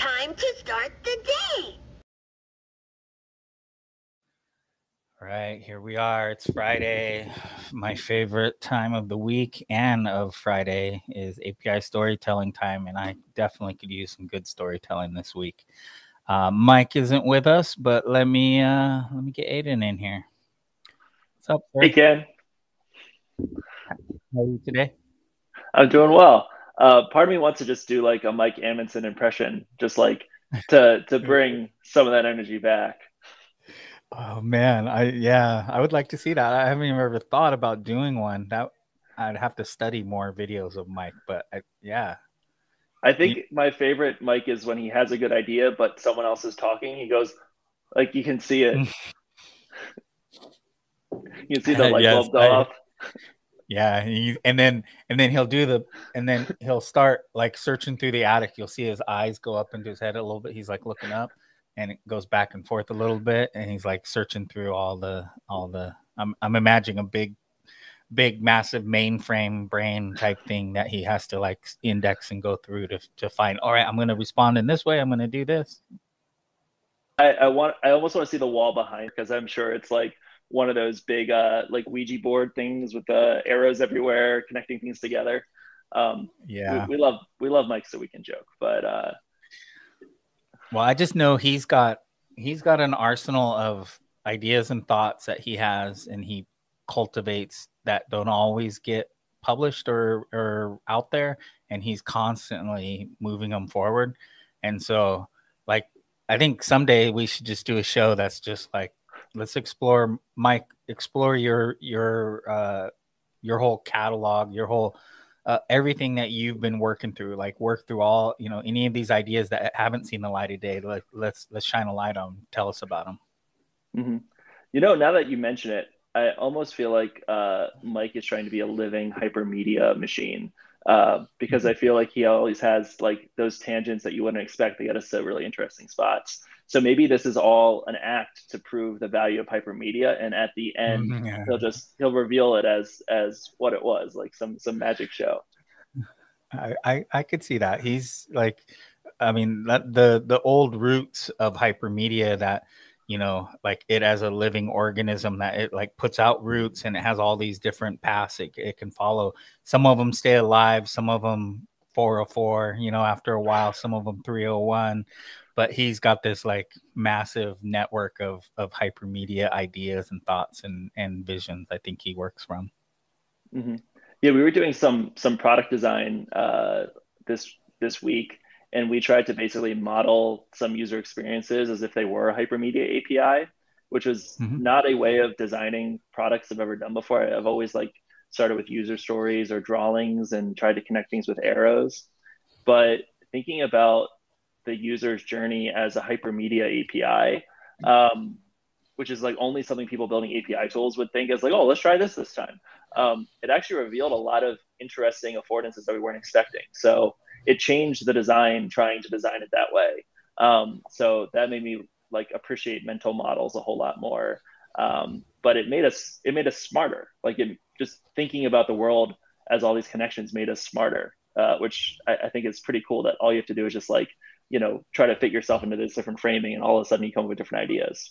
time to start the day. All right, here we are. It's Friday. My favorite time of the week and of Friday is API storytelling time, and I definitely could use some good storytelling this week. Mike isn't with us, but let me get Aiden in here. What's up, sir? Hey, Ken. How are you today? I'm doing well. Part of me wants to just do like a Mike Amundsen impression, just like to bring some of that energy back. Oh man, I would like to see that. I haven't even ever thought about doing one. That I'd have to study more videos of Mike, but I think my favorite Mike is when he has a good idea, but someone else is talking. He goes, like you can see it. You can see the light bulb go off. Yeah, and then he'll start like searching through the attic. You'll see his eyes go up into his head a little bit. He's like looking up, and it goes back and forth a little bit, and he's like searching through all the. I'm imagining a big massive mainframe brain type thing that he has to like index and go through to find. All right, I'm going to respond in this way. I'm going to do this. I almost want to see the wall behind, because I'm sure it's like one of those big like Ouija board things with the arrows everywhere connecting things together. We love Mike so we can joke, but well, I just know he's got an arsenal of ideas and thoughts that he has, and he cultivates that don't always get published or out there, and he's constantly moving them forward. And so like I think someday we should just do a show that's just like, let's explore your whole catalog, your whole everything that you've been working through, like work through all, any of these ideas that haven't seen the light of day. Like let's shine a light on them. Tell us about them. Mm-hmm. Now that you mention it, I almost feel like Mike is trying to be a living hypermedia machine, because I feel like he always has like those tangents that you wouldn't expect to get us to really interesting spots. So maybe this is all an act to prove the value of hypermedia, and at the end he'll reveal it as what it was, like some magic show. I could see that. He's like, I mean, the old roots of hypermedia, that like it as a living organism, that it like puts out roots and it has all these different paths it can follow. Some of them stay alive, some of them 404, after a while, some of them 301. But he's got this like massive network of hypermedia ideas and thoughts and visions I think he works from. Mm-hmm. Yeah, we were doing some product design this week, and we tried to basically model some user experiences as if they were a hypermedia API, which was not a way of designing products I've ever done before. I've always like started with user stories or drawings and tried to connect things with arrows. But thinking about the user's journey as a hypermedia API, which is like only something people building API tools would think is like, oh, let's try this time. It actually revealed a lot of interesting affordances that we weren't expecting. So it changed the design, trying to design it that way. So that made me like appreciate mental models a whole lot more. But it made us smarter. Like just thinking about the world as all these connections made us smarter, which I think is pretty cool, that all you have to do is just like, try to fit yourself into this different framing, and all of a sudden you come up with different ideas.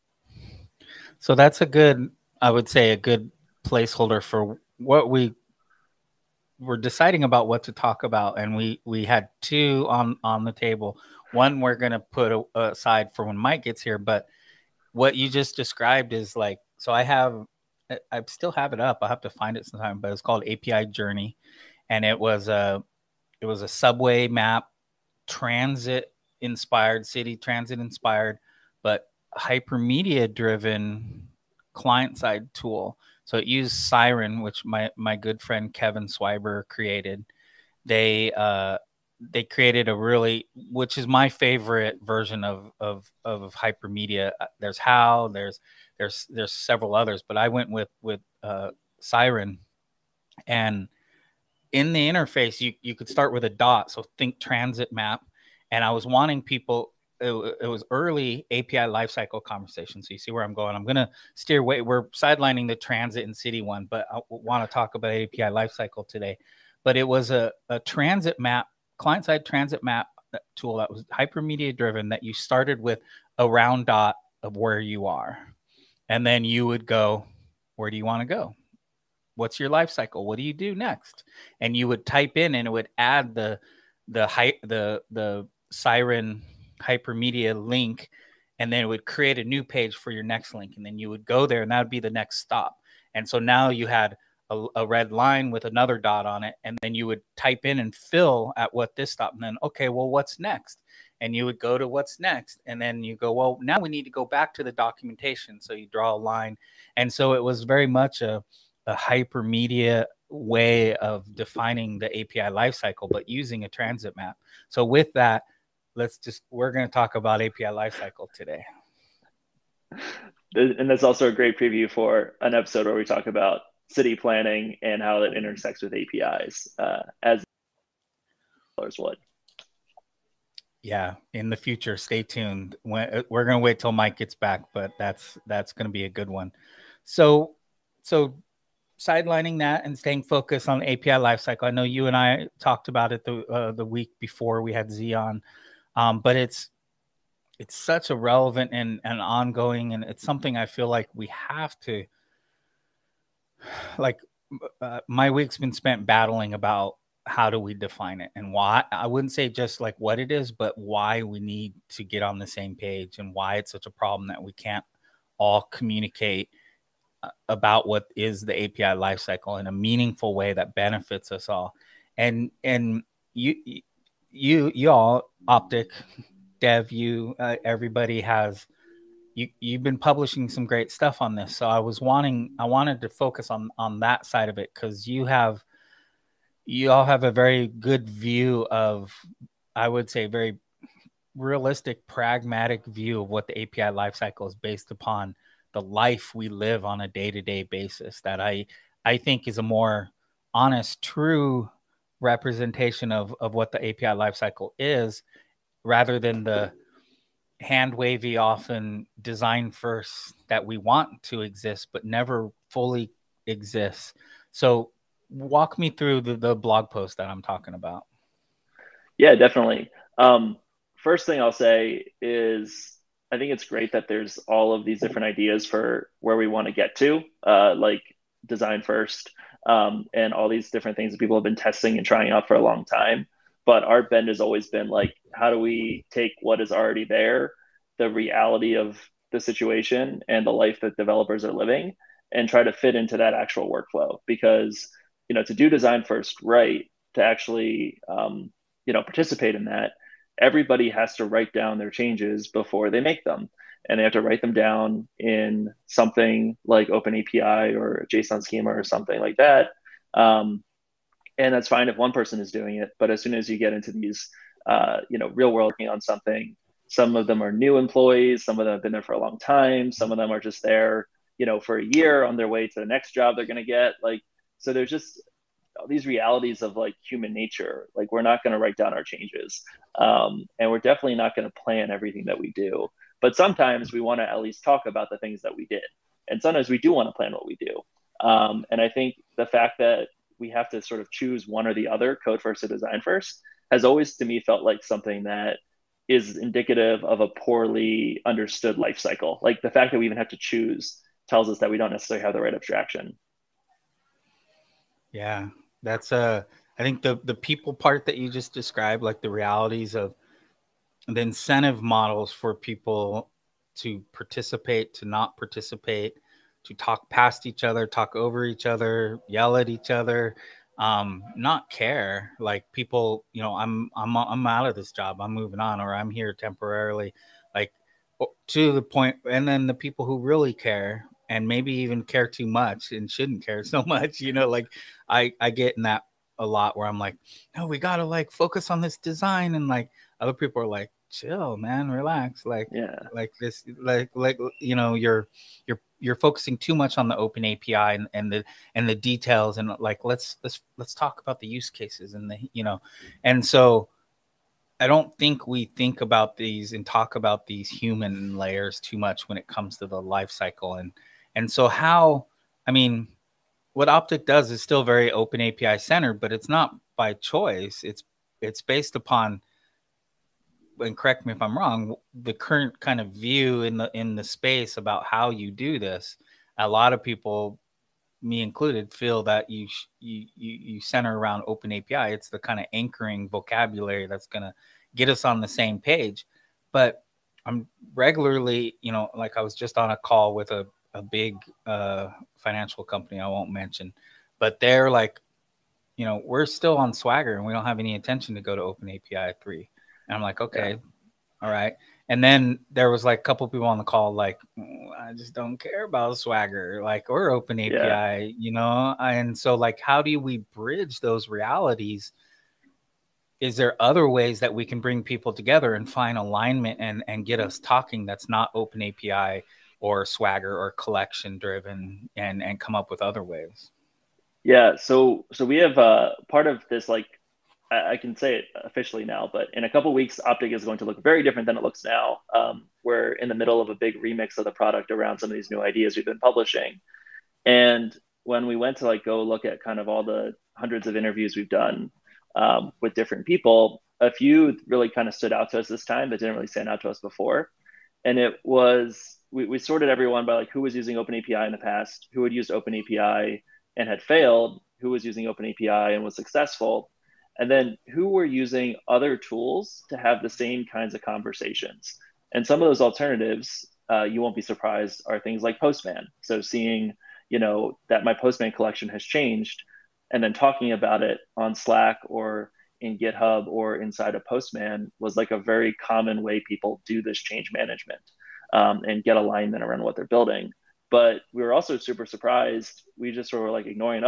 So that's I would say a good placeholder for what we were deciding about what to talk about. And we had two on the table. One we're going to put aside for when Mike gets here. But what you just described is like, so I still have it up. I'll have to find it sometime, but it's called API Journey. And it was a subway map, city transit inspired, but hypermedia driven client side tool. So it used Siren, which my good friend Kevin Swiber created. They created which is my favorite version of hypermedia. There's How, there's several others, but I went with Siren. And in the interface, you could start with a dot. So think transit map. And I was wanting people, it was early API lifecycle conversation. So you see where I'm going. I'm going to steer away. We're sidelining the transit and city one, but I want to talk about API lifecycle today. But it was a transit map, client-side transit map tool that was hypermedia driven, that you started with a round dot of where you are. And then you would go, where do you want to go? What's your life cycle? What do you do next? And you would type in, and it would add the Siren hypermedia link, and then it would create a new page for your next link. And then you would go there, and that would be the next stop. And so now you had a red line with another dot on it, and then you would type in and fill at what this stop, and then, okay, well, what's next? And you would go to what's next, and then you go, well, now we need to go back to the documentation. So you draw a line. And so it was very much a hypermedia way of defining the API lifecycle, but using a transit map. So with that, we're going to talk about API lifecycle today. And that's also a great preview for an episode where we talk about city planning and how it intersects with APIs, as others would. Yeah, in the future, stay tuned. We're going to wait till Mike gets back, but that's going to be a good one. So sidelining that and staying focused on the API lifecycle. I know you and I talked about it the week before we had Z on, but it's such a relevant and ongoing, and it's something I feel like we have to, like, my week's been spent battling about how do we define it and why. I wouldn't say just like what it is, but why we need to get on the same page and why it's such a problem that we can't all communicate about what is the API lifecycle in a meaningful way that benefits us all. And you all, Optic, Dev, everybody has, you've been publishing some great stuff on this. So I wanted to focus on that side of it, because you all have a very good view of, I would say, very realistic, pragmatic view of what the API lifecycle is based upon the life we live on a day-to-day basis, that I think is a more honest, true representation of what the API lifecycle is, rather than the hand-wavy, often design first that we want to exist but never fully exists. So walk me through the blog post that I'm talking about. Yeah, definitely. First thing I'll say is I think it's great that there's all of these different ideas for where we want to get to, like design first, and all these different things that people have been testing and trying out for a long time. But our bend has always been like, how do we take what is already there, the reality of the situation and the life that developers are living, and try to fit into that actual workflow? Because, to do design first right, to actually, participate in that, everybody has to write down their changes before they make them. And they have to write them down in something like OpenAPI or a JSON schema or something like that. And that's fine if one person is doing it. But as soon as you get into these, real world working on something, some of them are new employees, some of them have been there for a long time, some of them are just there, for a year on their way to the next job they're going to get. So there's just these realities of like human nature. Like, we're not going to write down our changes. And we're definitely not going to plan everything that we do. But sometimes we want to at least talk about the things that we did. And sometimes we do want to plan what we do. And I think the fact that we have to sort of choose one or the other, code first or design first, has always to me felt like something that is indicative of a poorly understood life cycle. Like, the fact that we even have to choose tells us that we don't necessarily have the right abstraction. Yeah, that's I think the people part that you just described, like the realities of the incentive models for people to participate, to not participate, to talk past each other, talk over each other, yell at each other, not care. Like, people, I'm out of this job, I'm moving on, or I'm here temporarily, like, to the point. And then the people who really care, and maybe even care too much and shouldn't care so much, like I get in that a lot, where I'm like, no, we gotta like focus on this design, and like other people are like, chill, man, relax, like, yeah, like this, like you're focusing too much on the open API and the details, and like let's talk about the use cases and and so I don't think we think about these and talk about these human layers too much when it comes to the life cycle. And so what Optic does is still very open API centered, but it's not by choice. It's based upon and correct me if I'm wrong, the current kind of view in the space about how you do this, a lot of people, me included, feel that you center around Open API. It's the kind of anchoring vocabulary that's going to get us on the same page. But I'm regularly, like I was just on a call with a big financial company I won't mention, but they're like, we're still on Swagger and we don't have any intention to go to Open API 3. And I'm like, okay, yeah. All right. And then there was like a couple people on the call, like, I just don't care about Swagger, like, or Open API, And so, like, how do we bridge those realities? Is there other ways that we can bring people together and find alignment and get us talking that's not Open API or Swagger or collection driven, and come up with other ways? Yeah. So we have part of this, like, I can say it officially now, but in a couple of weeks, Optic is going to look very different than it looks now. We're in the middle of a big remix of the product around some of these new ideas we've been publishing. And when we went to go look at kind of all the hundreds of interviews we've done with different people, a few really kind of stood out to us this time that didn't really stand out to us before. And it was, we sorted everyone by who was using OpenAPI in the past, who had used OpenAPI and had failed, who was using OpenAPI and was successful, and then who were using other tools to have the same kinds of conversations. And some of those alternatives, you won't be surprised, are things like Postman. So seeing, that my Postman collection has changed, and then talking about it on Slack or in GitHub or inside of Postman was a very common way people do this change management and get alignment around what they're building. But we were also super surprised. We just sort of ignoring,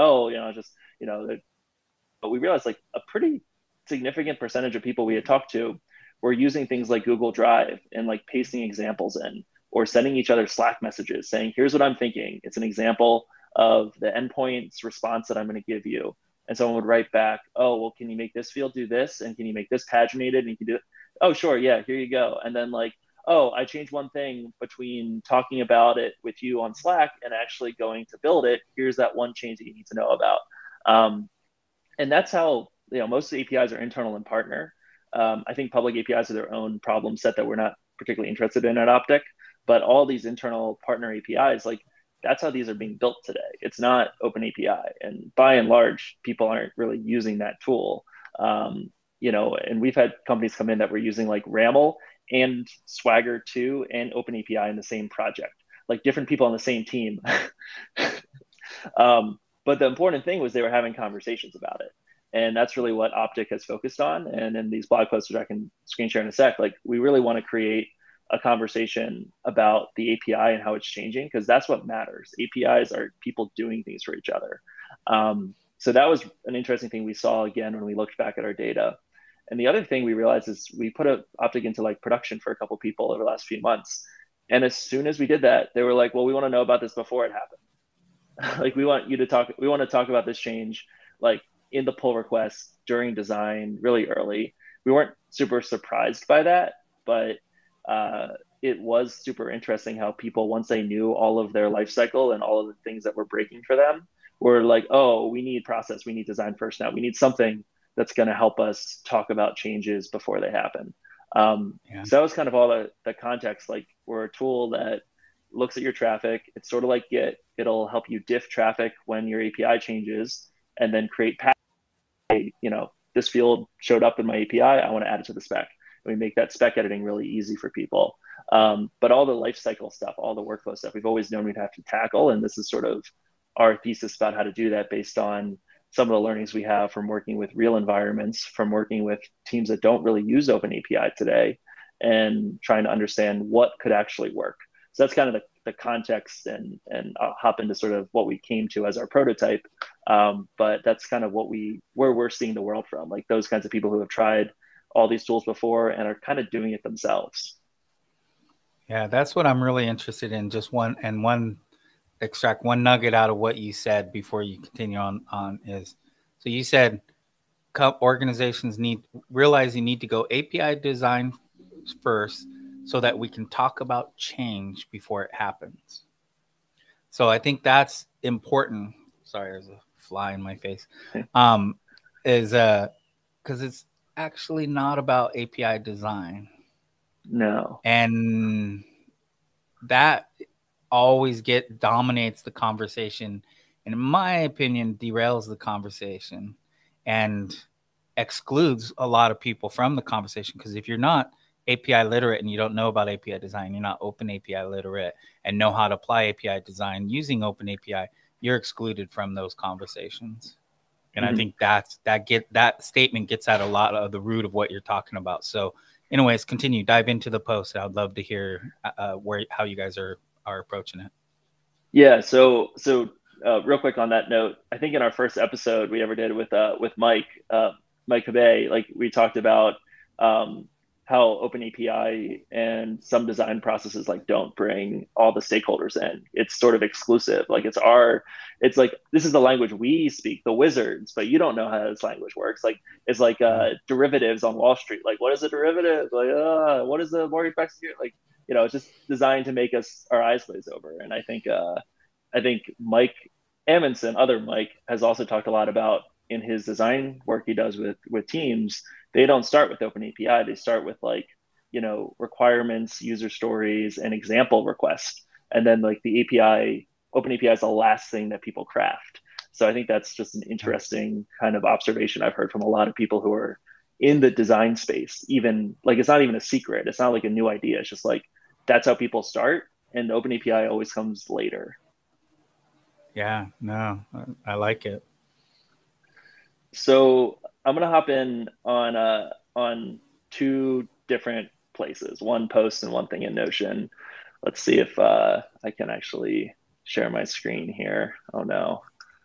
but we realized a pretty significant percentage of people we had talked to were using things like Google Drive and pasting examples in, or sending each other Slack messages saying, here's what I'm thinking. It's an example of the endpoint's response that I'm going to give you. And someone would write back, oh, well, can you make this field do this? And can you make this paginated? And you can do it. Oh, sure. Yeah, here you go. And then oh, I changed one thing between talking about it with you on Slack and actually going to build it. Here's that one change that you need to know about. And that's how, most of the APIs are internal and partner. I think public APIs are their own problem set that we're not particularly interested in at Optic, but all these internal partner APIs, that's how these are being built today. It's not Open API. And by and large, people aren't really using that tool. And we've had companies come in that were using RAML and Swagger 2 and Open API in the same project, different people on the same team. But the important thing was they were having conversations about it. And that's really what Optic has focused on. And in these blog posts, which I can screen share in a sec, we really want to create a conversation about the API and how it's changing, because that's what matters. APIs are people doing things for each other. So that was an interesting thing we saw again when we looked back at our data. And the other thing we realized is we put Optic into production for a couple people over the last few months. And as soon as we did that, they were like, well, we want to know about this before it happened. We want to talk about this change, in the pull request during design really early. We weren't super surprised by that, but it was super interesting how people, once they knew all of their life cycle and all of the things that were breaking for them, were like, oh, we need process, we need design first now. We need something that's going to help us talk about changes before they happen. So that was kind of all the context. We're a tool that looks at your traffic. It's sort of like Git. It'll help you diff traffic when your API changes, and then create this field showed up in my API. I want to add it to the spec. And we make that spec editing really easy for people. But all the lifecycle stuff, all the workflow stuff, we've always known we'd have to tackle. And this is sort of our thesis about how to do that based on some of the learnings we have from working with real environments, from working with teams that don't really use Open API today, and trying to understand what could actually work. So that's kind of the context, and I'll hop into sort of what we came to as our prototype. But that's kind of where we're seeing the world from, those kinds of people who have tried all these tools before and are kind of doing it themselves. Yeah, that's what I'm really interested in. Just extract one nugget out of what you said before you continue on is, so you said organizations realize you need to go API design first, so that we can talk about change before it happens. So I think that's important. Sorry, there's a fly in my face. Because it's actually not about API design. No. And that always dominates the conversation, and in my opinion derails the conversation and excludes a lot of people from the conversation, because if you're not API literate and you don't know about API design, you're not open API literate and know how to apply API design using open API, you're excluded from those conversations. And I think that statement gets at a lot of the root of what you're talking about. So anyways, continue, dive into the post. I'd love to hear how you guys are approaching it. Yeah. So real quick on that note, I think in our first episode we ever did with Mike Cabay, like we talked about how OpenAPI and some design processes like don't bring all the stakeholders in. It's sort of exclusive. Like it's like, this is the language we speak, the wizards, but you don't know how this language works. Like it's like derivatives on Wall Street. Like what is a derivative? Like what is the mortgage-backed security? Like, you know, it's just designed to make our eyes glaze over. And I think Mike Amundsen, other Mike, has also talked a lot about in his design work he does with teams. They don't start with OpenAPI. They start with like, you know, requirements, user stories, and example requests. And then like the OpenAPI is the last thing that people craft. So I think that's just an interesting kind of observation I've heard from a lot of people who are in the design space. Even like, it's not even a secret. It's not like a new idea. It's just like, that's how people start. And OpenAPI always comes later. Yeah, no, I like it. So I'm gonna hop in on two different places, one post and one thing in Notion. Let's see if I can actually share my screen here. Oh no,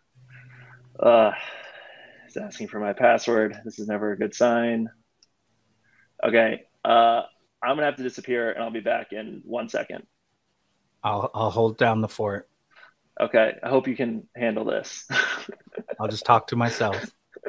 it's asking for my password. This is never a good sign. Okay, I'm gonna have to disappear, and I'll be back in 1 second. I'll hold down the fort. Okay, I hope you can handle this. I'll just talk to myself.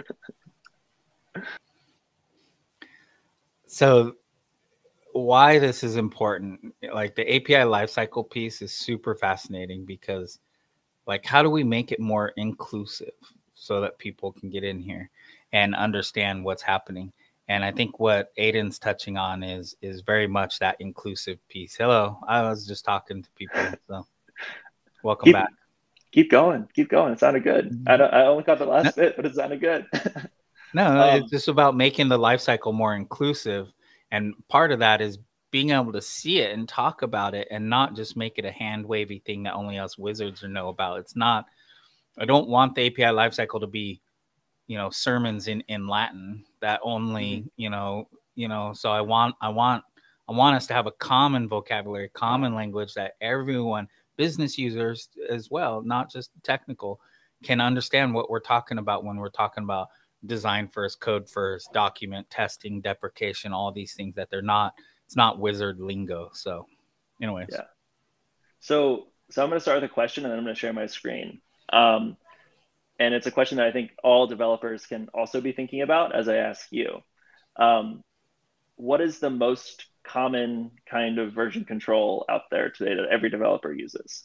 So why this is important, like the API lifecycle piece is super fascinating, because like, how do we make it more inclusive so that people can get in here and understand what's happening? And I think what Aiden's touching on is very much that inclusive piece. Hello, I was just talking to people, so welcome back. Keep going. It sounded good. I only got the last bit, but it sounded good. No, it's just about making the lifecycle more inclusive, and part of that is being able to see it and talk about it, and not just make it a hand wavy thing that only us wizards know about. It's not. I don't want the API lifecycle to be, you know, sermons in Latin that only, you know. So I want us to have a common vocabulary, common language that everyone, business users as well, not just technical, can understand what we're talking about when we're talking about design first, code first, document testing, deprecation, all these things that it's not wizard lingo. So anyways. Yeah. So I'm going to start with a question, and then I'm going to share my screen. And it's a question that I think all developers can also be thinking about as I ask you. What is the most common kind of version control out there today that every developer uses?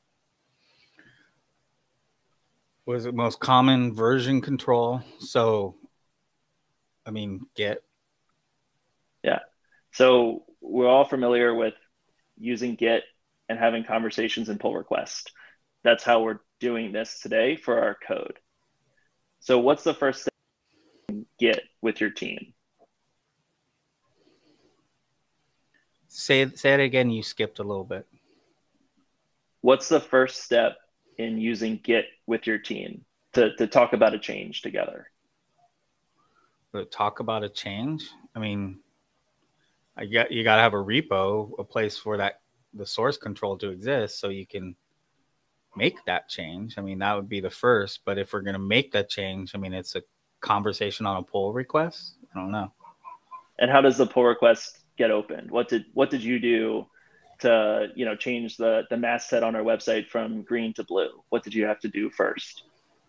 Was it most common version control? So, I mean, Git. Yeah. So we're all familiar with using Git and having conversations and pull requests. That's how we're doing this today for our code. So what's the first step in Git with your team? Say it again. You skipped a little bit. What's the first step in using Git with your team to talk about a change together? To talk about a change? I mean, you got to have a repo, a place for the source control to exist, so you can make that change. I mean, that would be the first. But if we're going to make that change, I mean, it's a conversation on a pull request. I don't know. And how does the pull request get opened? What did you do to, you know, change the masthead on our website from green to blue? What did you have to do first?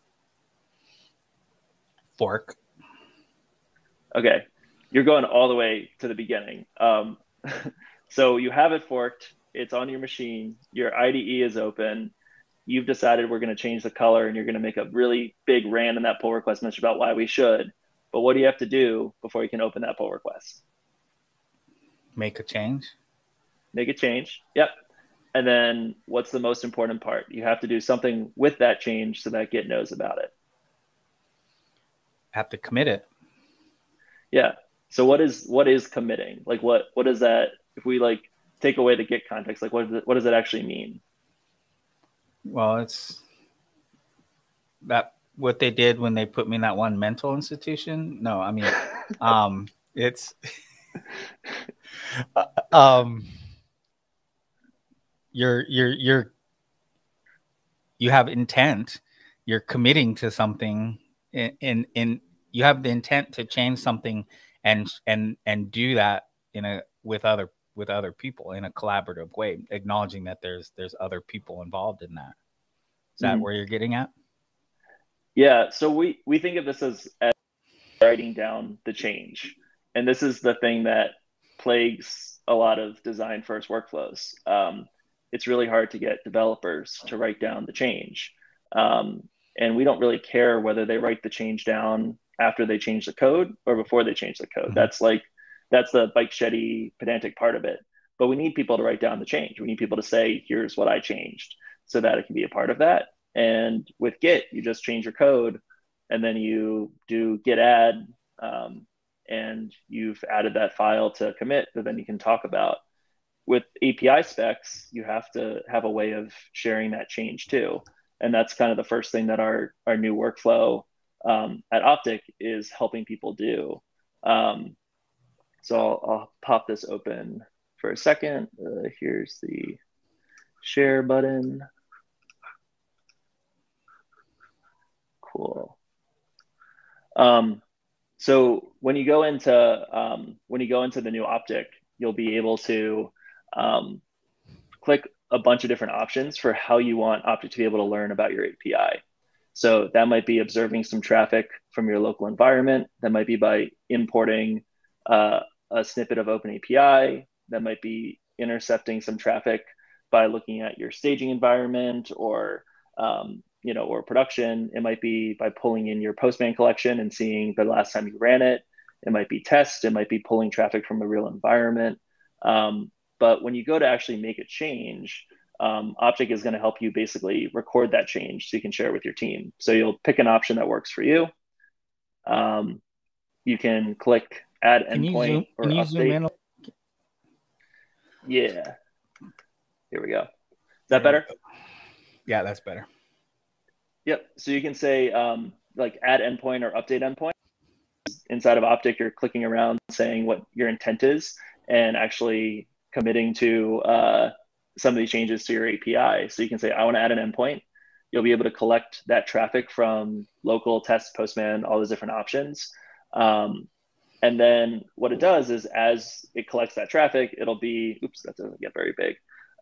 Fork. Okay, you're going all the way to the beginning. So you have it forked. It's on your machine. Your IDE is open. You've decided we're going to change the color, and you're going to make a really big rant in that pull request message about why we should. But what do you have to do before you can open that pull request? Make a change. Make a change. Yep. And then what's the most important part? You have to do something with that change so that Git knows about it. Have to commit it. Yeah. So what is committing? Like what is that? If we like take away the Git context, like what does it actually mean? Well, it's that what they did when they put me in that one mental institution. No, I mean, it's you have intent. You're committing to something, in you have the intent to change something, and do that with other people in a collaborative way, acknowledging that there's other people involved in that. Is that where you're getting at? Yeah. So we think of this as writing down the change, and this is the thing that plagues a lot of design first workflows. It's really hard to get developers to write down the change. And we don't really care whether they write the change down after they change the code or before they change the code. Mm-hmm. That's the bike sheddy pedantic part of it. But we need people to write down the change. We need people to say, here's what I changed, so that it can be a part of that. And with Git, you just change your code, and then you do git add, and you've added that file to commit that then you can talk about. With API specs, you have to have a way of sharing that change too. And that's kind of the first thing that our new workflow at Optic is helping people do. So I'll pop this open for a second. Here's the share button. Cool. So when you go into the new Optic, you'll be able to click a bunch of different options for how you want Optic to be able to learn about your API. So that might be observing some traffic from your local environment. That might be by importing a snippet of OpenAPI. That might be intercepting some traffic by looking at your staging environment or or production. It might be by pulling in your Postman collection and seeing the last time you ran it. It might be test. It might be pulling traffic from a real environment. But when you go to actually make a change, Optic is going to help you basically record that change so you can share it with your team. So you'll pick an option that works for you. You can click add endpoint or update. Yeah. Here we go. Is that better? Yeah, that's better. Yep. So you can say like add endpoint or update endpoint. Inside of Optic, you're clicking around saying what your intent is and actually committing to some of these changes to your API. So you can say, I want to add an endpoint. You'll be able to collect that traffic from local, test, Postman, all those different options. And then what it does is as it collects that traffic, it'll be, oops, that doesn't get very big.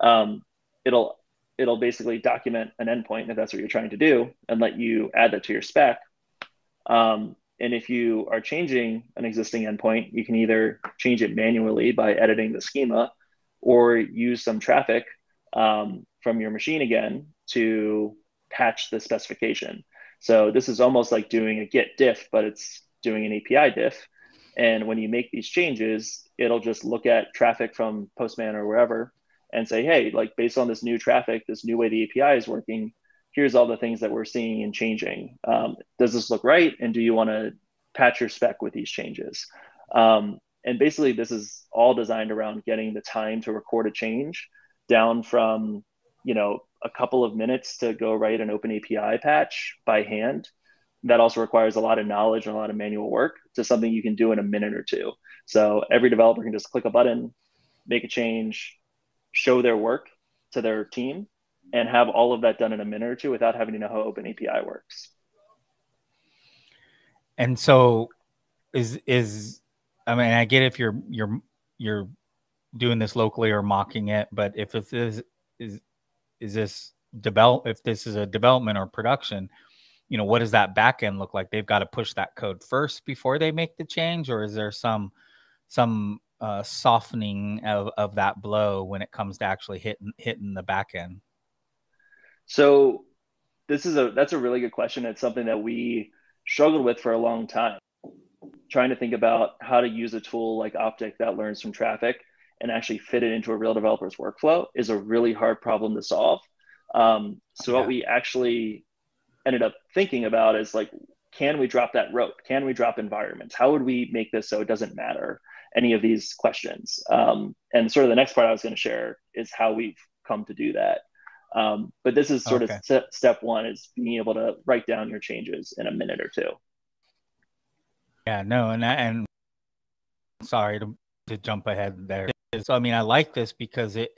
It'll basically document an endpoint if that's what you're trying to do and let you add that to your spec. And if you are changing an existing endpoint, you can either change it manually by editing the schema or use some traffic from your machine again to patch the specification. So this is almost like doing a Git diff, but it's doing an API diff. And when you make these changes, it'll just look at traffic from Postman or wherever and say, hey, like based on this new traffic, this new way the API is working, here's all the things that we're seeing and changing. Does this look right? And do you want to patch your spec with these changes? And basically, this is all designed around getting the time to record a change down from, a couple of minutes to go write an OpenAPI patch by hand. That also requires a lot of knowledge and a lot of manual work to something you can do in a minute or two. So every developer can just click a button, make a change, show their work to their team, and have all of that done in a minute or two without having to know how OpenAPI works. And so I mean, I get if you're doing this locally or mocking it, but if this is a development or production, what does that back end look like? They've got to push that code first before they make the change, or is there some softening of that blow when it comes to actually hitting the back end? So that's a really good question. It's something that we struggled with for a long time, trying to think about how to use a tool like Optic that learns from traffic and actually fit it into a real developer's workflow is a really hard problem to solve. So what we actually ended up thinking about is like, can we drop that rope? Can we drop environments? How would we make this so it doesn't matter any of these questions? And sort of the next part I was going to share is how we've come to do that. But this is sort of step one, is being able to write down your changes in a minute or two. Yeah, no, and sorry to jump ahead there. So, I mean, I like this because it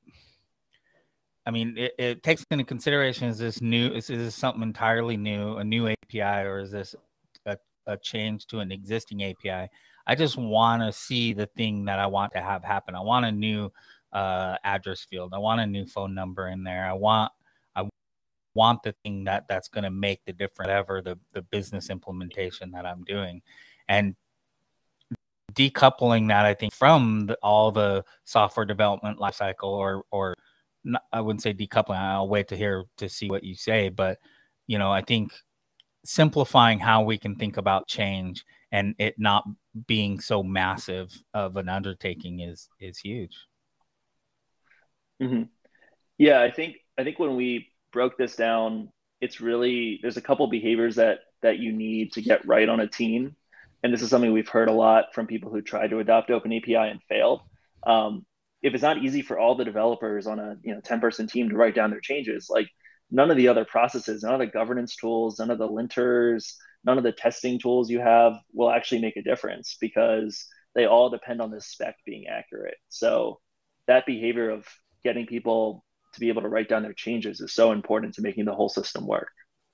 takes into consideration, is this something entirely new, a new API, or is this a change to an existing API? I just want to see the thing that I want to have happen. I want a new address field. I want a new phone number in there. I want the thing that's going to make the difference, whatever the business implementation that I'm doing. And decoupling that, I think, from all the software development lifecycle, or I wouldn't say decoupling. I'll wait to see what you say, but I think simplifying how we can think about change and it not being so massive of an undertaking is huge. Mm-hmm. Yeah, I think when we broke this down, it's really, there's a couple behaviors that you need to get right on a team. And this is something we've heard a lot from people who tried to adopt OpenAPI and failed. If it's not easy for all the developers on a 10-person team to write down their changes, like none of the other processes, none of the governance tools, none of the linters, none of the testing tools you have will actually make a difference, because they all depend on this spec being accurate. So that behavior of getting people to be able to write down their changes is so important to making the whole system work.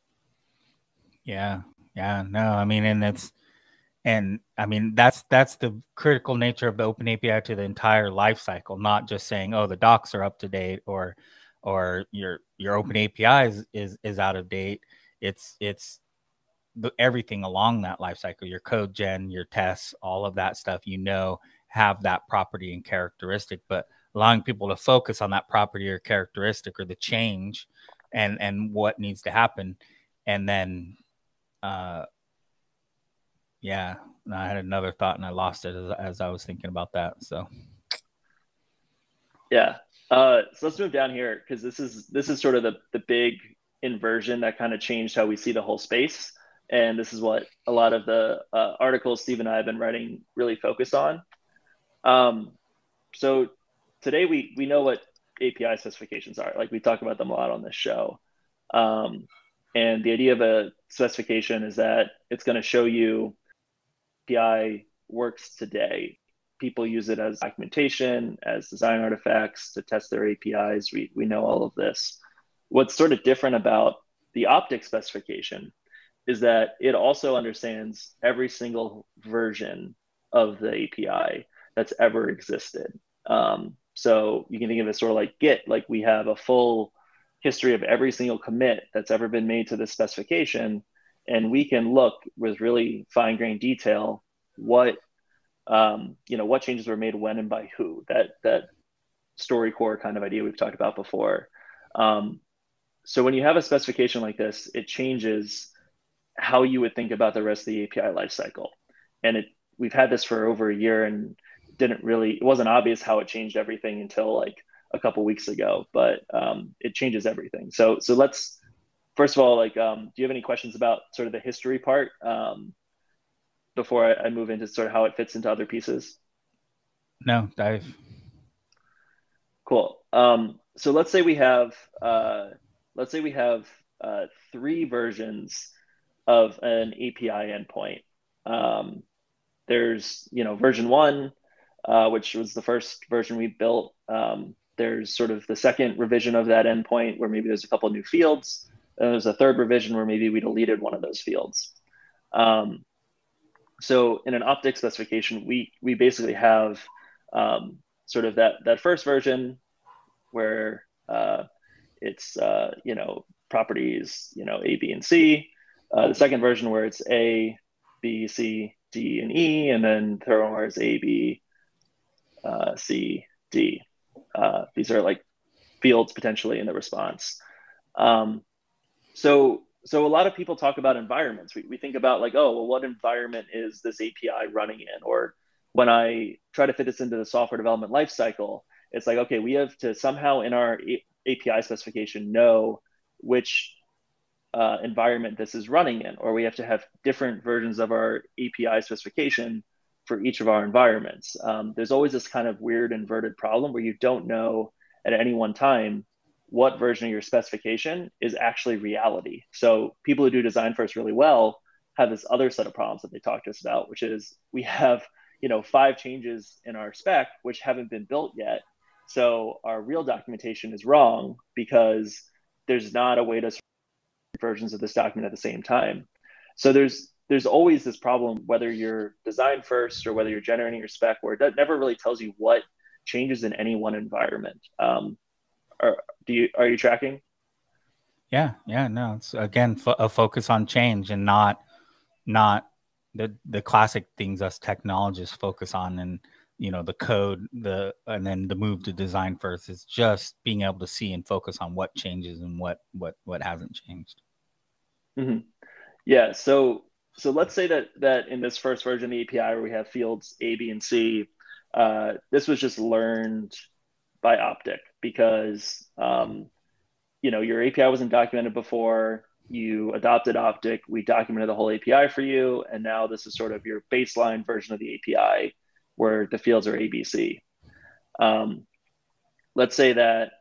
Yeah. No, I mean, that's the critical nature of the Open API to the entire life cycle, not just saying, oh, the docs are up to date, or your Open API is out of date. It's everything along that life cycle, your code gen, your tests, all of that stuff, have that property and characteristic, but allowing people to focus on that property or characteristic or the change and what needs to happen. And then, yeah, I had another thought and I lost it as I was thinking about that. So, yeah. So let's move down here, because this is sort of the big inversion that kind of changed how we see the whole space. And this is what a lot of the articles Steve and I have been writing really focused on. So today we know what API specifications are. Like, we talk about them a lot on this show. And the idea of a specification is that it's going to show you API works today. People use it as documentation, as design artifacts to test their APIs. We know all of this. What's sort of different about the Optic specification is that it also understands every single version of the API that's ever existed. So you can think of it sort of like Git, like we have a full history of every single commit that's ever been made to this specification, and we can look with really fine-grained detail what changes were made when and by who. That StoryCorps kind of idea we've talked about before. So when you have a specification like this, it changes how you would think about the rest of the API lifecycle. And we've had this for over a year, and it wasn't obvious how it changed everything until like a couple weeks ago, but it changes everything. So let's, first of all, like, do you have any questions about sort of the history part before I move into sort of how it fits into other pieces? No, dive. Cool. So let's say we have 3 versions of an API endpoint. There's version 1, which was the first version we built. There's sort of the second revision of that endpoint where maybe there's a couple of new fields. And there's a third revision where maybe we deleted one of those fields. So in an Optic specification, we basically have sort of that first version where it's properties A, B, and C. The second version where it's A, B, C, D, and E, and then third one where it's A, B, C, D. These are like fields potentially in the response. So a lot of people talk about environments. We think about like, oh, well, what environment is this API running in? Or when I try to fit this into the software development lifecycle, it's like, okay, we have to somehow in our API specification know which environment this is running in, or we have to have different versions of our API specification for each of our environments. There's always this kind of weird inverted problem where you don't know at any one time what version of your specification is actually reality. So people who do design first really well have this other set of problems that they talk to us about, which is we have 5 changes in our spec which haven't been built yet. So our real documentation is wrong because there's not a way to versions of this document at the same time. So there's always this problem, whether you're design first or whether you're generating your spec, where it never really tells you what changes in any one environment. Are you tracking? Yeah, no, it's again a focus on change and not the classic things us technologists focus on, and the code, and then the move to design first is just being able to see and focus on what changes and what hasn't changed. Mm-hmm. Yeah. So let's say that in this first version of the API where we have fields A, B, and C, this was just learned by Optic because your API wasn't documented before. You adopted Optic, we documented the whole API for you, and now this is sort of your baseline version of the API where the fields are A, B, C. Let's say that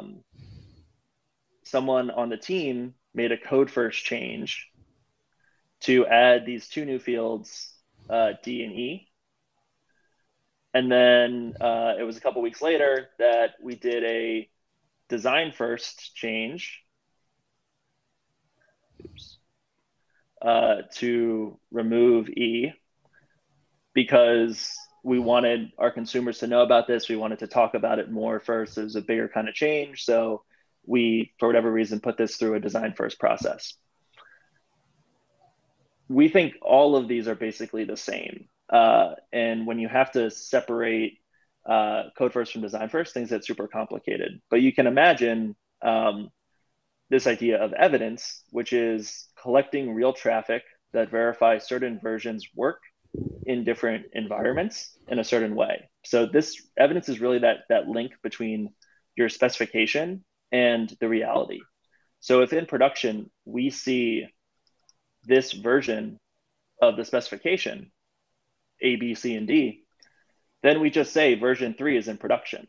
someone on the team made a code first change to add these 2 new fields, D and E. And then it was a couple weeks later that we did a design first change to remove E because we wanted our consumers to know about this. We wanted to talk about it more first. It was a bigger kind of change. So we, for whatever reason, put this through a design first process. We think all of these are basically the same. And when you have to separate code first from design first, things get super complicated. But you can imagine this idea of evidence, which is collecting real traffic that verifies certain versions work in different environments in a certain way. So this evidence is really that link between your specification and the reality. So if in production we see this version of the specification, A, B, C, and D, then we just say version 3 is in production.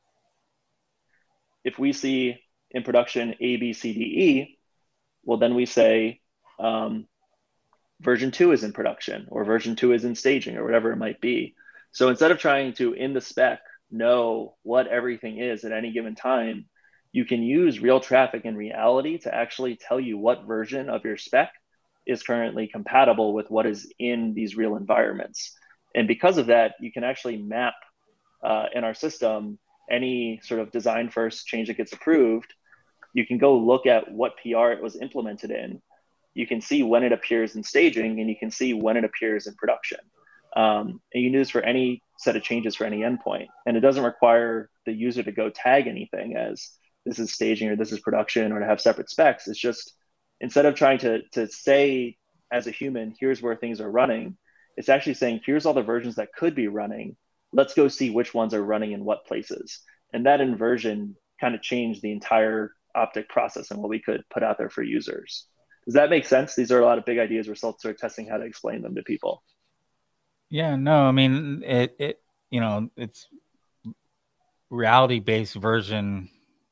If we see in production A, B, C, D, E, well, then we say version 2 is in production, or version 2 is in staging, or whatever it might be. So instead of trying to, in the spec, know what everything is at any given time, you can use real traffic in reality to actually tell you what version of your spec is currently compatible with what is in these real environments. And because of that, you can actually map in our system any sort of design first change that gets approved. You can go look at what PR it was implemented in. You can see when it appears in staging, and you can see when it appears in production. And you can do this for any set of changes for any endpoint. And it doesn't require the user to go tag anything as this is staging or this is production or to have separate specs. It's just, instead of trying to say as a human, here's where things are running, it's actually saying, here's all the versions that could be running. Let's go see which ones are running in what places. And that inversion kind of changed the entire Optic process and what we could put out there for users. Does that make sense? These are a lot of big ideas. We're still sort of testing how to explain them to people. Yeah, no, I mean, it's reality-based version,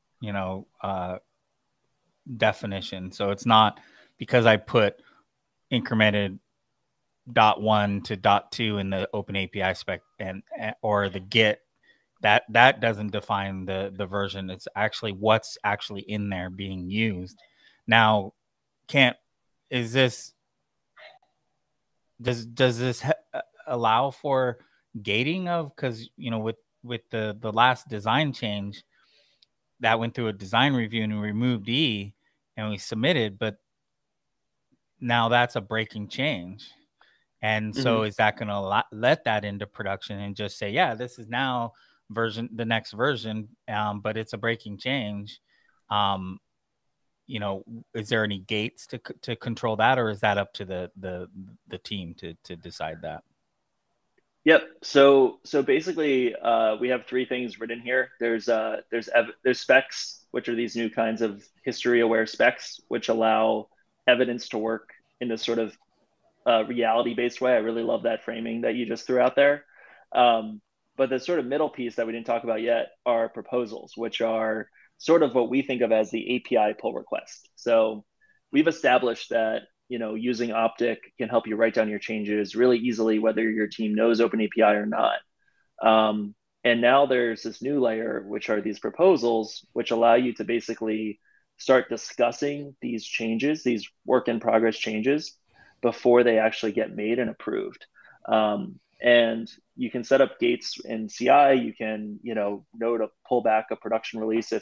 definition. So it's not because I put incremented .1 to .2 in the open API spec or the Git, that doesn't define the version. It's actually what's actually in there being used. Now, does this allow for gating of, because with the last design change that went through a design review and we removed E and we submitted, but now that's a breaking change. And so is that going to let that into production and just say, yeah, this is now the next version, but it's a breaking change. Is there any gates to control that, or is that up to the team to decide that? Yep. So basically, we have three things written here. There's specs, which are these new kinds of history aware specs, which allow evidence to work in this sort of reality based way. I really love that framing that you just threw out there. Um, but the sort of middle piece that we didn't talk about yet are proposals, which are sort of what we think of as the API pull request. So we've established that using Optic can help you write down your changes really easily, whether your team knows OpenAPI or not. And now there's this new layer, which are these proposals, which allow you to basically start discussing these changes, these work in progress changes, before they actually get made and approved. And you can set up gates in CI. You can, know to pull back a production release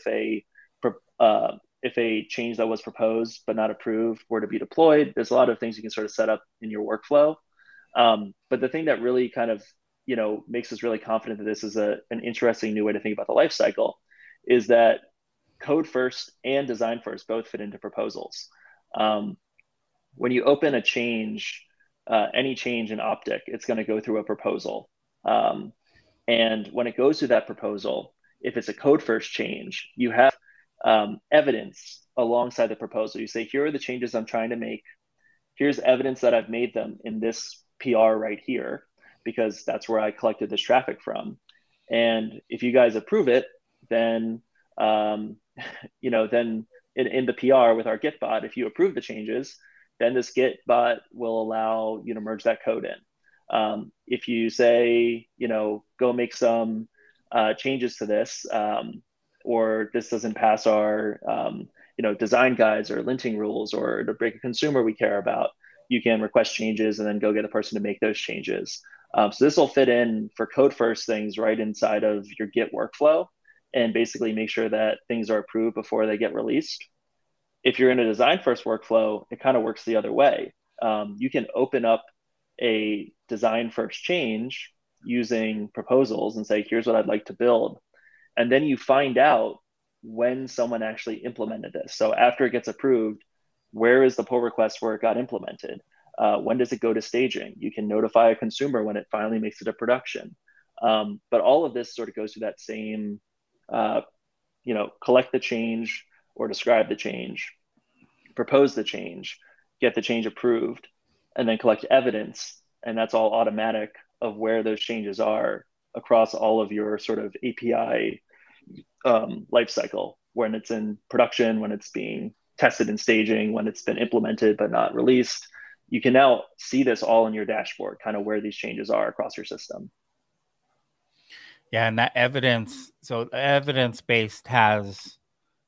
if a change that was proposed but not approved were to be deployed. There's a lot of things you can sort of set up in your workflow. But the thing that really kind of makes us really confident that this is an interesting new way to think about the life cycle is that code first and design first both fit into proposals. When you open a change, any change in Optic, it's going to go through a proposal. And when it goes through that proposal, if it's a code first change, you have evidence alongside the proposal. You say, here are the changes I'm trying to make. Here's evidence that I've made them in this PR right here, because that's where I collected this traffic from. And if you guys approve it, then then in the PR with our Git bot, if you approve the changes, then this Git bot will allow you to merge that code in. If you say, go make some changes to this, or this doesn't pass our, design guides or linting rules, or to break a consumer we care about, you can request changes and then go get a person to make those changes. So this will fit in for code first things right inside of your Git workflow and basically make sure that things are approved before they get released. If you're in a design first workflow, it kind of works the other way. You can open up a design first change using proposals and say, here's what I'd like to build. And then you find out when someone actually implemented this. So after it gets approved, where is the pull request where it got implemented? When does it go to staging? You can notify a consumer when it finally makes it to production. But all of this sort of goes through that same, collect the change or describe the change, propose the change, get the change approved, and then collect evidence. And that's all automatic of where those changes are across all of your sort of API life cycle, when it's in production, when it's being tested in staging, when it's been implemented but not released. You can now see this all in your dashboard, kind of where these changes are across your system. Yeah, and that evidence, so evidence-based has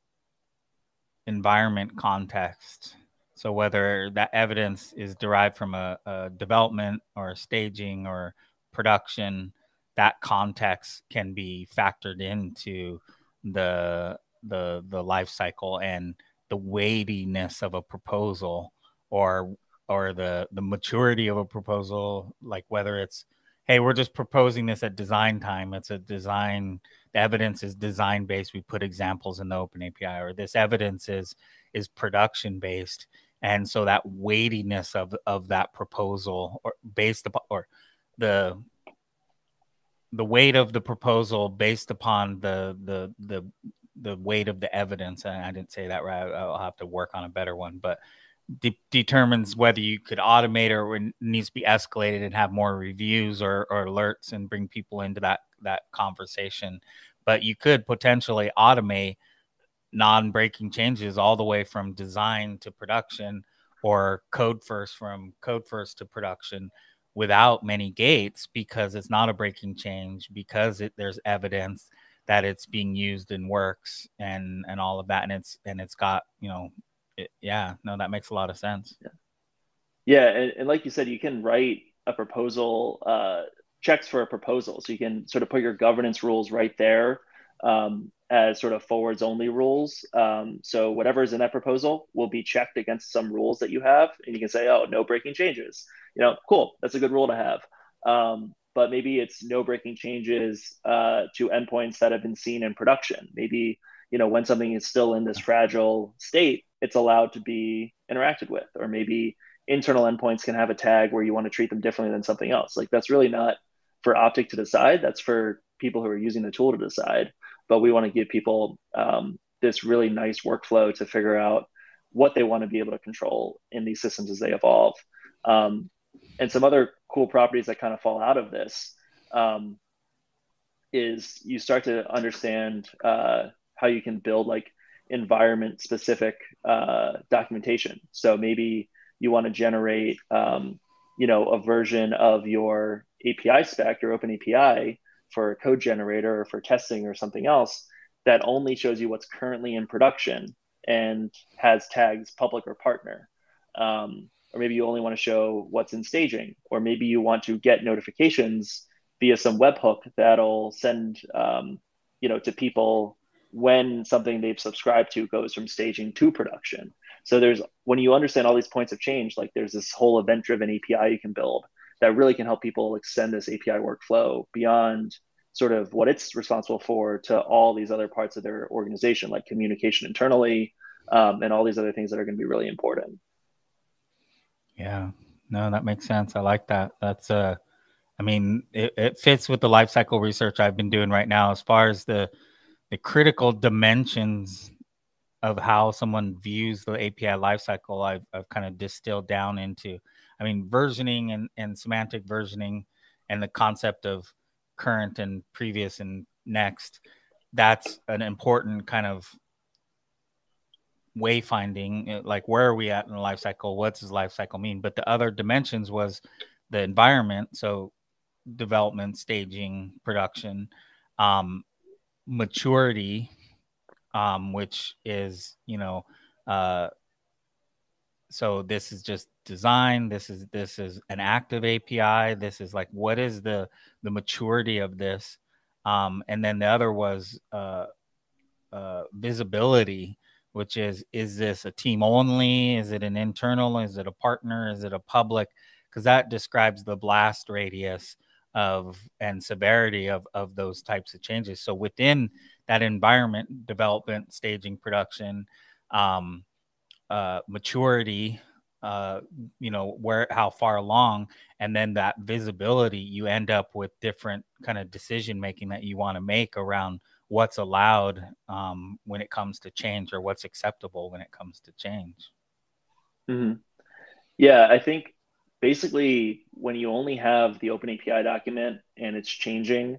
environment context. So whether that evidence is derived from a development or a staging or production, that context can be factored into the life cycle and the weightiness of a proposal, or the maturity of a proposal, like whether it's, hey, we're just proposing this at design time. It's a design, the evidence is design based. We put examples in the Open API, or this evidence is production based. And so that weightiness of that proposal, or based upon, or the weight of the proposal based upon the weight of the evidence. And I didn't say that right. I'll have to work on a better one, but determines whether you could automate or it needs to be escalated and have more reviews or alerts and bring people into that conversation. But you could potentially automate non-breaking changes all the way from design to production, or code first from code first to production, without many gates, because it's not a breaking change, because there's evidence that it's being used and works and all of that, and it's got, that makes a lot of sense. Yeah, and like you said, you can write a proposal, checks for a proposal, so you can sort of put your governance rules right there, as sort of forwards only rules. So whatever's in that proposal will be checked against some rules that you have, and you can say, oh, no breaking changes. Cool, that's a good rule to have. But maybe it's no breaking changes to endpoints that have been seen in production. Maybe when something is still in this fragile state, it's allowed to be interacted with. Or maybe internal endpoints can have a tag where you want to treat them differently than something else. Like, that's really not for Optic to decide. That's for people who are using the tool to decide. But we want to give people this really nice workflow to figure out what they want to be able to control in these systems as they evolve. And some other cool properties that kind of fall out of this is you start to understand how you can build like environment specific documentation. So maybe you want to generate a version of your API spec or open API for a code generator or for testing or something else that only shows you what's currently in production and has tags public or partner. Or maybe you only want to show what's in staging, or maybe you want to get notifications via some webhook that'll send to people when something they've subscribed to goes from staging to production. So when you understand all these points of change, like there's this whole event-driven API you can build that really can help people extend this API workflow beyond sort of what it's responsible for to all these other parts of their organization, like communication internally, and all these other things that are going to be really important. Yeah, no, that makes sense. I like that. That's it fits with the lifecycle research I've been doing right now as far as the critical dimensions of how someone views the API lifecycle. I've kind of distilled down into, versioning and semantic versioning and the concept of current and previous and next. That's an important kind of wayfinding, like where are we at in the life cycle? What does life cycle mean? But the other dimensions was the environment. So development, staging, production, maturity, which is, so this is just design. This is an active API. This is like, what is the maturity of this? And then the other was visibility, which is this a team only? Is it an internal? Is it a partner? Is it a public? Because that describes the blast radius and severity of those types of changes. So within that environment, development, staging, production, maturity, how far along, and then that visibility, you end up with different kind of decision making that you want to make around what's allowed when it comes to change, or what's acceptable when it comes to change. Mm-hmm. Yeah, I think basically when you only have the open API document and it's changing,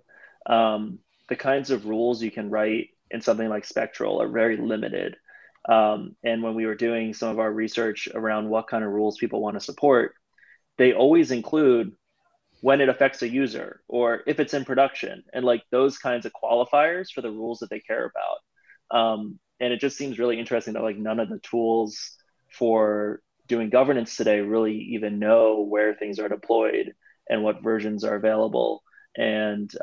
the kinds of rules you can write in something like Spectral are very limited. And when we were doing some of our research around what kind of rules people want to support, they always include when it affects a user or if it's in production, and like those kinds of qualifiers for the rules that they care about. And it just seems really interesting that like none of the tools for doing governance today really even know where things are deployed and what versions are available. And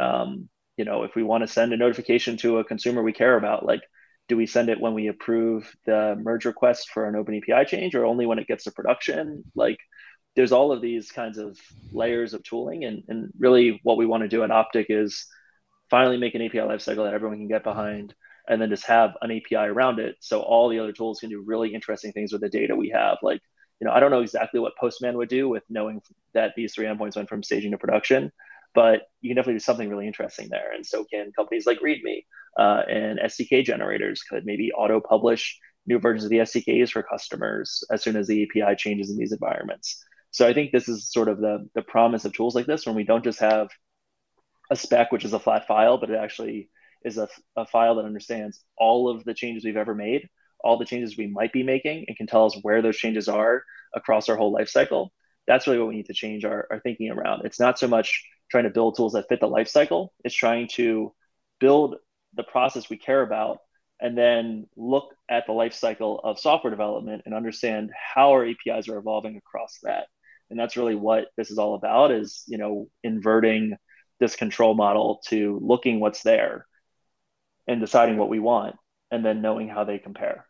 if we want to send a notification to a consumer we care about, like, do we send it when we approve the merge request for an open API change, or only when it gets to production? Like, there's all of these kinds of layers of tooling, and really what we want to do at Optic is finally make an API lifecycle that everyone can get behind, and then just have an API around it so all the other tools can do really interesting things with the data we have. Like, I don't know exactly what Postman would do with knowing that these 3 endpoints went from staging to production, but you can definitely do something really interesting there. And so can companies like README, and SDK generators could maybe auto-publish new versions of the SDKs for customers as soon as the API changes in these environments. So I think this is sort of the promise of tools like this, when we don't just have a spec, which is a flat file, but it actually is a file that understands all of the changes we've ever made, all the changes we might be making, and can tell us where those changes are across our whole life cycle. That's really what we need to change our thinking around. It's not so much trying to build tools that fit the life cycle. It's trying to build the process we care about, and then look at the life cycle of software development and understand how our APIs are evolving across that. And that's really what this is all about, is, inverting this control model to looking what's there and deciding what we want, and then knowing how they compare.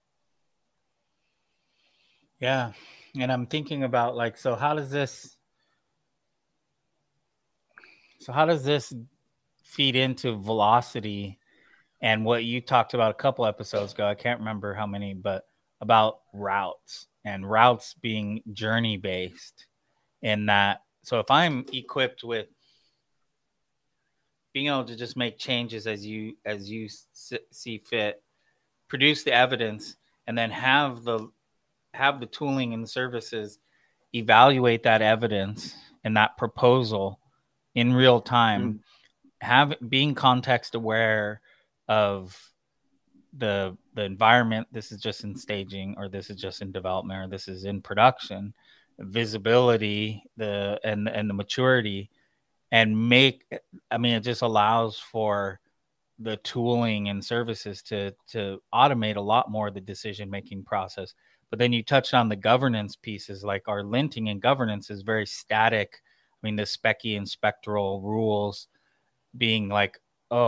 Yeah. And I'm thinking about like, so how does this feed into velocity and what you talked about a couple episodes ago? I can't remember how many, but about routes, and routes being journey based in that. So if I'm equipped with being able to just make changes as you see fit, produce the evidence, and then have the tooling and the services evaluate that evidence and that proposal in real time, being context aware of the environment. This is just in staging, or this is just in development, or this is in production, visibility, and the maturity, and it just allows for the tooling and services to automate a lot more of the decision making process. But then you touched on the governance pieces. Like, our linting and governance is very static. I mean, the specky and spectral rules being like, oh,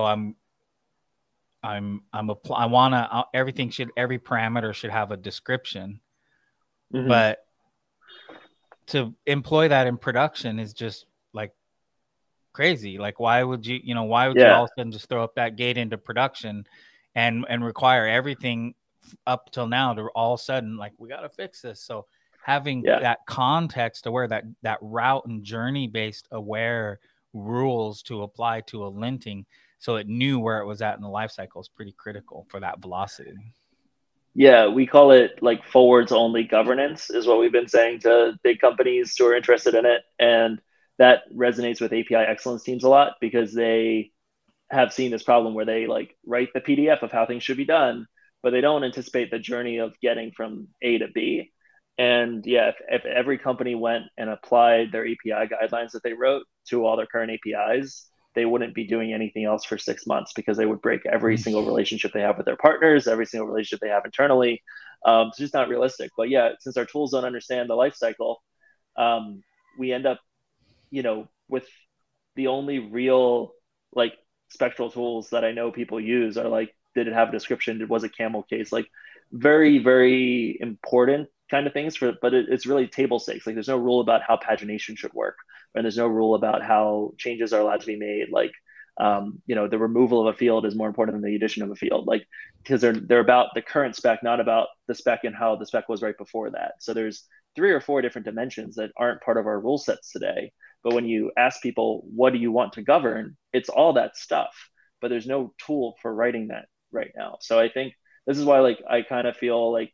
every parameter should have a description. But to employ that in production is just like crazy. Like, why would you all of a sudden just throw up that gate into production and require everything up till now to all of a sudden, like, we got to fix this? So having that context aware, that route and journey based aware rules to apply to a linting, so it knew where it was at in the life cycle, is pretty critical for that velocity. Yeah, we call it like forwards only governance, is what we've been saying to big companies who are interested in it. And that resonates with API excellence teams a lot, because they have seen this problem where they like write the PDF of how things should be done, but they don't anticipate the journey of getting from A to B. And yeah, if every company went and applied their API guidelines that they wrote to all their current APIs, they wouldn't be doing anything else for 6 months, because they would break every single relationship they have with their partners, every single relationship they have internally. It's just not realistic. But yeah, since our tools don't understand the life cycle, we end up, with the only real like spectral tools that I know people use are like, did it have a description? Was it camel case? Like, very, very important kind of things but it's really table stakes. Like, there's no rule about how pagination should work, and there's no rule about how changes are allowed to be made. Like, the removal of a field is more important than the addition of a field, like, because they're about the current spec, not about the spec and how the spec was right before that. So there's 3 or 4 different dimensions that aren't part of our rule sets today. But when you ask people, what do you want to govern? It's all that stuff, but there's no tool for writing that right now. So I think this is why, like, I kind of feel like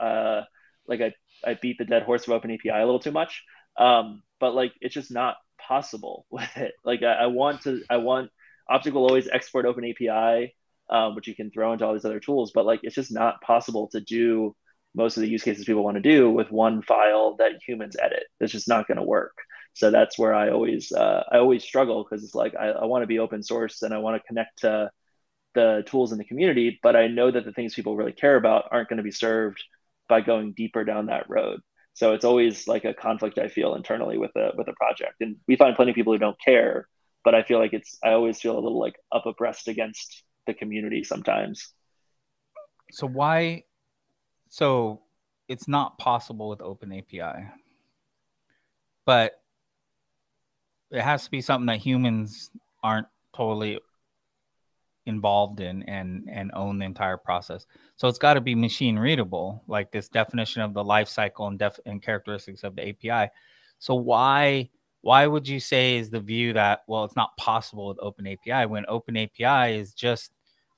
I beat the dead horse of OpenAPI a little too much. But like, it's just not possible with it. Like, I want Optic will always export OpenAPI, which you can throw into all these other tools, but like, it's just not possible to do most of the use cases people want to do with one file that humans edit. It's just not going to work. So that's where I always struggle, because it's like, I want to be open source and I want to connect to the tools in the community, but I know that the things people really care about aren't going to be served by going deeper down that road. So it's always like a conflict I feel internally with a project. And we find plenty of people who don't care, but I feel like I always feel a little like up abreast against the community sometimes. So it's not possible with OpenAPI, but it has to be something that humans aren't totally involved in and own the entire process. So it's got to be machine readable, like this definition of the life cycle and characteristics of the API. So why would you say is the view that, well, it's not possible with OpenAPI, when OpenAPI is just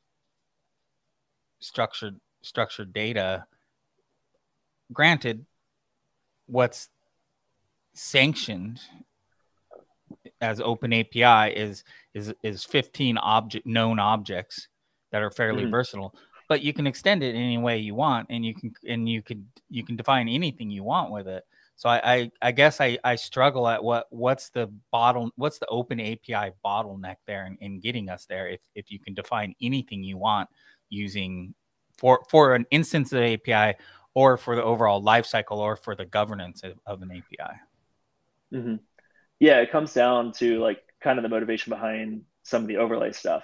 structured data? Granted, what's sanctioned as OpenAPI is 15 known objects that are fairly versatile, but you can extend it any way you want, and you can define anything you want with it. So I guess I struggle at what's the OpenAPI bottleneck there in getting us there, if you can define anything you want using for an instance of the API, or for the overall lifecycle, or for the governance of an API. Mm-hmm. Yeah, it comes down to like kind of the motivation behind some of the overlay stuff.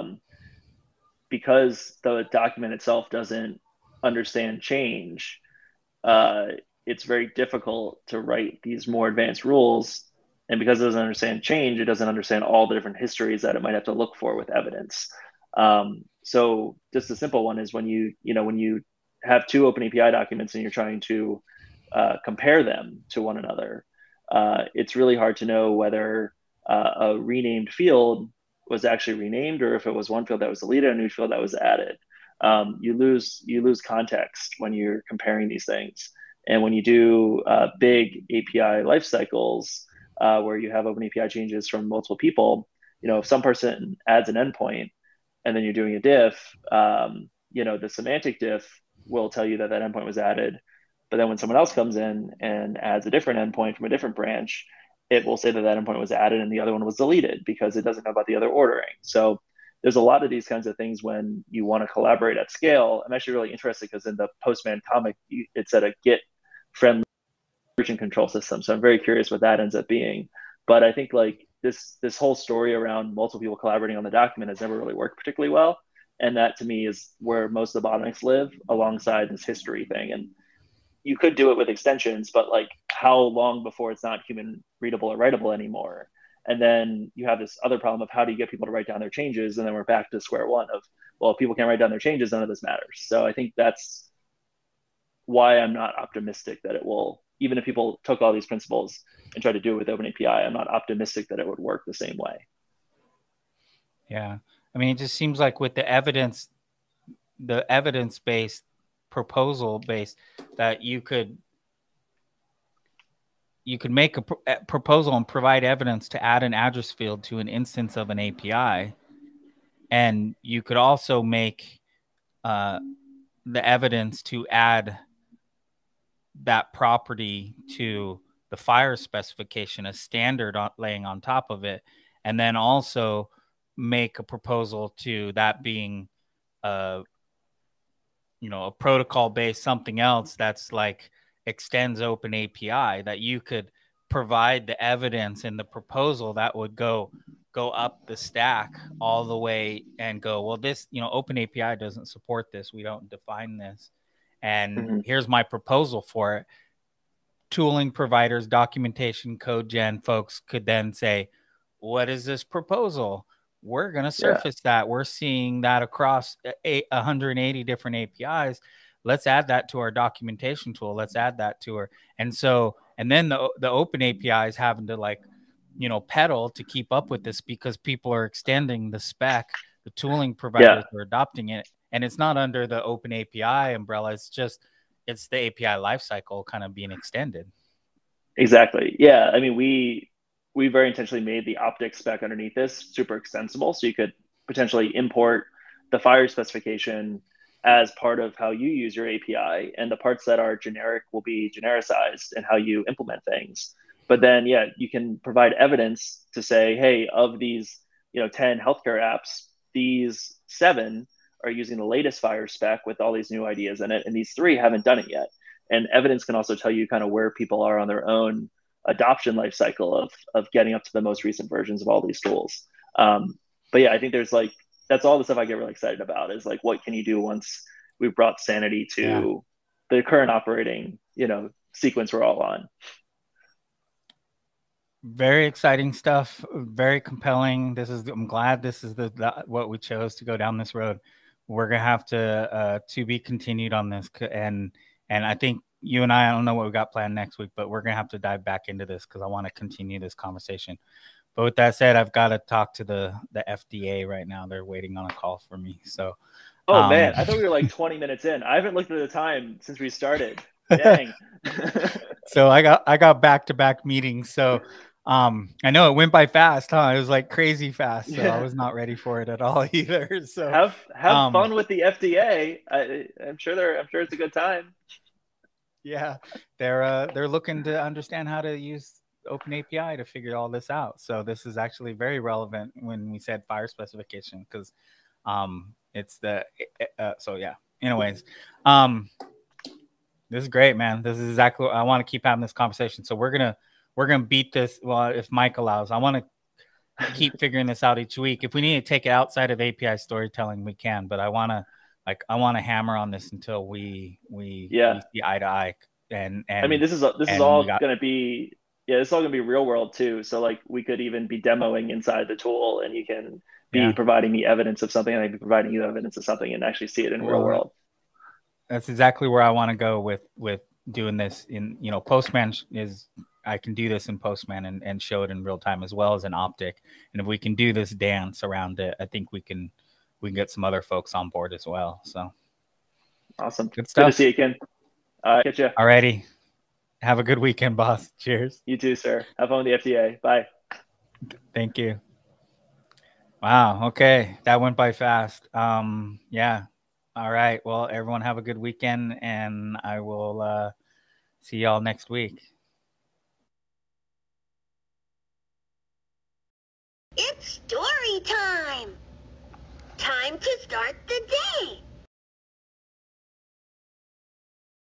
Because the document itself doesn't understand change, it's very difficult to write these more advanced rules. And because it doesn't understand change, it doesn't understand all the different histories that it might have to look for with evidence. So just a simple one is when you have 2 OpenAPI documents and you're trying to compare them to one another, it's really hard to know whether a renamed field was actually renamed, or if it was one field that was deleted, a new field that was added. You lose context when you're comparing these things. And when you do big API life cycles where you have open API changes from multiple people, if some person adds an endpoint and then you're doing a diff, the semantic diff will tell you that that endpoint was added. But then when someone else comes in and adds a different endpoint from a different branch, it will say that that endpoint was added and the other one was deleted because it doesn't know about the other ordering. So there's a lot of these kinds of things when you want to collaborate at scale. I'm actually really interested because in the Postman comic, it said a Git friendly version control system. So I'm very curious what that ends up being. But I think like this whole story around multiple people collaborating on the document has never really worked particularly well. And that to me is where most of the bottlenecks live alongside this history thing. And you could do it with extensions, but like how long before it's not human readable or writable anymore? And then you have this other problem of how do you get people to write down their changes? And then we're back to square one of, well, if people can't write down their changes, none of this matters. So I think that's why I'm not optimistic that it will, even if people took all these principles and tried to do it with OpenAPI, I'm not optimistic that it would work the same way. Yeah. I mean, it just seems like with the evidence-based proposal based that you could make a proposal and provide evidence to add an address field to an instance of an API, and you could also make the evidence to add that property to the FHIR specification, a standard laying on top of it, and then also make a proposal to that being a protocol based something else that's like extends open API, that you could provide the evidence in the proposal that would go up the stack all the way and go, well, this, open API doesn't support this. We don't define this. And here's my proposal for it. Tooling providers, documentation, code gen folks could then say, what is this proposal? We're going to surface that. We're seeing that across 180 different APIs. Let's add that to our documentation tool. Let's add that to her. And then the open API is having to pedal to keep up with this because people are extending the spec. The tooling providers are adopting it. And it's not under the open API umbrella. It's the API lifecycle kind of being extended. Exactly. Yeah. I mean, we very intentionally made the optics spec underneath this super extensible. So you could potentially import the FHIR specification as part of how you use your API, and the parts that are generic will be genericized in how you implement things. But then, you can provide evidence to say, hey, of these, 10 healthcare apps, these 7 are using the latest FHIR spec with all these new ideas in it, and these 3 haven't done it yet. And evidence can also tell you kind of where people are on their own adoption life cycle of getting up to the most recent versions of all these tools. But I think there's that's all the stuff I get really excited about is what can you do once we've brought sanity to the current operating, sequence we're all on. Very exciting stuff. Very compelling. I'm glad this is what we chose to go down this road. We're going to have to be continued on this. And I think you and I don't know what we got planned next week, but we're going to have to dive back into this because I want to continue this conversation. But with that said, I've got to talk to the FDA right now. They're waiting on a call for me. So, man, I thought we were 20 minutes in. I haven't looked at the time since we started. Dang. So I got back-to-back meetings. So I know it went by fast, huh? It was crazy fast. So I was not ready for it at all either. So have fun with the FDA. I'm sure it's a good time. Yeah, they're looking to understand how to use Open API to figure all this out. So this is actually very relevant when we said FHIR specification because it's the so yeah. Anyways, this is great, man. This is exactly what I want to keep having this conversation. So we're gonna beat this. Well, if Mike allows, I want to keep figuring this out each week. If we need to take it outside of API storytelling, we can. But I want to hammer on this until we see eye to eye. And I mean, this is all going to be real world too. So we could even be demoing inside the tool, and you can be providing me evidence of something, and I can be providing you evidence of something, and actually see it in real world. That's exactly where I want to go with doing this. In Postman is I can do this in Postman and show it in real time as well as in Optic. And if we can do this dance around it, I think we can get some other folks on board as well. So awesome. Good stuff. Good to see you, Ken. All right, catch you. Alrighty. Have a good weekend, boss. Cheers. You too, sir. Have fun with the FDA. Bye. Thank you. Wow. Okay. That went by fast. Yeah. All right. Well, everyone have a good weekend, and I will see y'all next week. It's story time. Time to start the day.